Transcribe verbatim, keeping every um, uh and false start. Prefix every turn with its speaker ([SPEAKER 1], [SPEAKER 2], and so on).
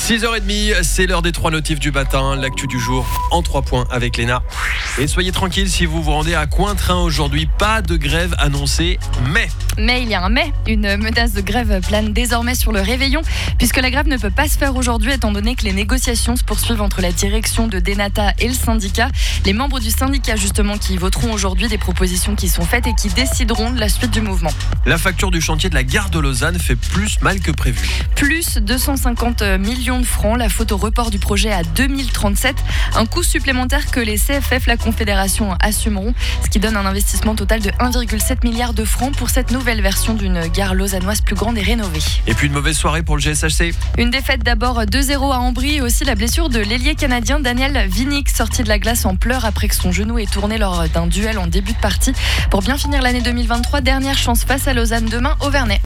[SPEAKER 1] six heures trente, c'est l'heure des trois notifs du matin. L'actu du jour en trois points avec Léna. Et soyez tranquille si vous vous rendez à Cointrin aujourd'hui. Pas de grève annoncée, mais...
[SPEAKER 2] Mais il y a un mais. Une menace de grève plane désormais sur le réveillon, puisque la grève ne peut pas se faire aujourd'hui étant donné que les négociations se poursuivent entre la direction de Denata et le syndicat. Les membres du syndicat justement qui voteront aujourd'hui des propositions qui sont faites et qui décideront de la suite du mouvement.
[SPEAKER 1] La facture du chantier de la gare de Lausanne fait plus mal que prévu.
[SPEAKER 2] Plus deux cent cinquante millions de francs, la faute au report du projet à deux mille trente-sept. Un coût supplémentaire que les C F F, la Confédération, assumeront, ce qui donne un investissement total de un virgule sept milliard de francs pour cette nouvelle version d'une gare lausannoise plus grande et rénovée.
[SPEAKER 1] Et puis une mauvaise soirée pour le G S H C.
[SPEAKER 2] Une défaite d'abord deux zéro à Ambry et aussi la blessure de l'ailier canadien Daniel Winnick, sorti de la glace en pleurs après que son genou ait tourné lors d'un duel en début de partie. Pour bien finir l'année deux mille vingt-trois, dernière chance face à Lausanne demain au Vernet.